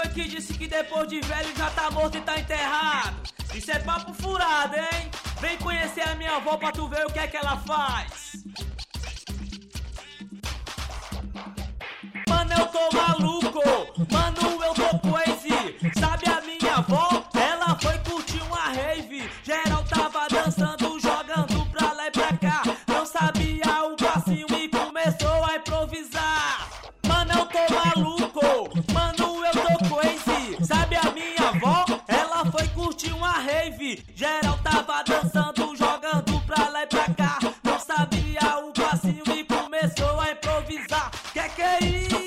foi que disse que depois de velho já tá morto e tá enterrado? Isso é papo furado, hein? Vem conhecer a minha avó pra tu ver o que é que ela faz. Mano, eu tô maluco, mano, eu tô crazy. Sabe a minha avó? Ela foi curtir uma rave. Geral tava dançando, jogando pra lá e pra cá. Não sabia o passinho e começou a improvisar. Mano, eu tô maluco, mano, eu tô crazy. Sabe a minha avó? Ela foi curtir uma rave. Geral tava dançando, jogando pra lá e pra cá. Não sabia o passinho e começou a improvisar. Que é isso?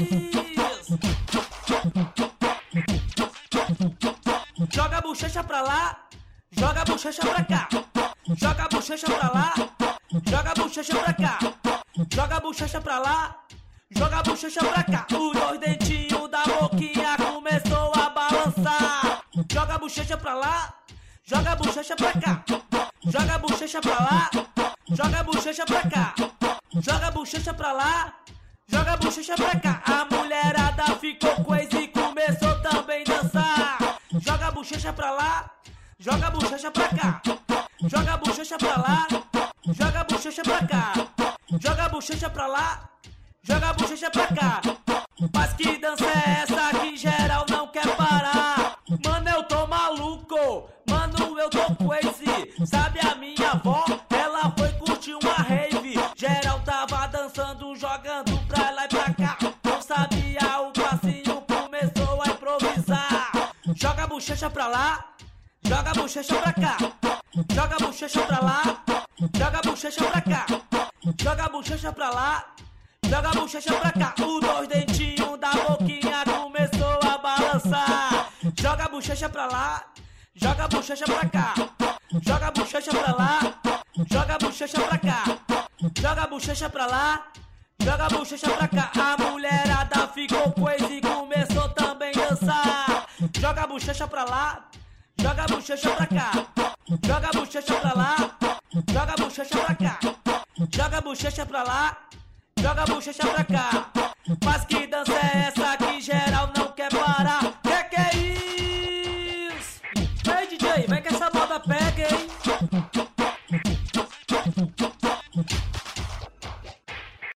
Joga a bochecha pra lá, joga a bochecha pra cá. Joga a bochecha pra lá, joga a bochecha pra cá. Joga a bochecha pra lá, joga a bochecha pra cá. Os dois dentinhos da boquinha começou a balançar. Joga a bochecha pra lá, joga a bochecha pra cá. Joga a bochecha pra lá, joga a bochecha pra cá. Joga a bochecha pra lá, joga a bochecha pra cá. A mulherada ficou crazy e começou também a dançar. Joga a bochecha pra lá, joga a bochecha pra cá. Joga a bochecha pra lá, joga a bochecha pra cá. Joga a bochecha pra lá, joga a bochecha pra cá. Mas que dança é essa que geral não quer parar? Mano, eu tô maluco, mano, eu tô crazy. Sabe a minha avó? Ela foi curtir uma rave. Geral tava dançando, jogando pra lá e pra cá. Não sabia o passinho, começou a improvisar. Joga a bochecha pra lá, joga a bochecha pra cá. Joga a bochecha pra lá, joga a bochecha pra cá. Joga a bochecha pra lá, joga a bochecha pra cá. Os dois dentinhos da boquinha começou a balançar. Joga a bochecha pra lá, joga a bochecha pra cá. Joga a bochecha pra lá, joga a bochecha pra cá. Joga a bochecha pra lá, joga a bochecha pra cá. A mulherada ficou crazy e começou também a dançar. Joga a bochecha pra lá, joga a bochecha pra cá. Joga a bochecha pra lá, joga a bochecha pra cá. Joga a bochecha pra lá, joga a bochecha pra cá. Mas que dança é essa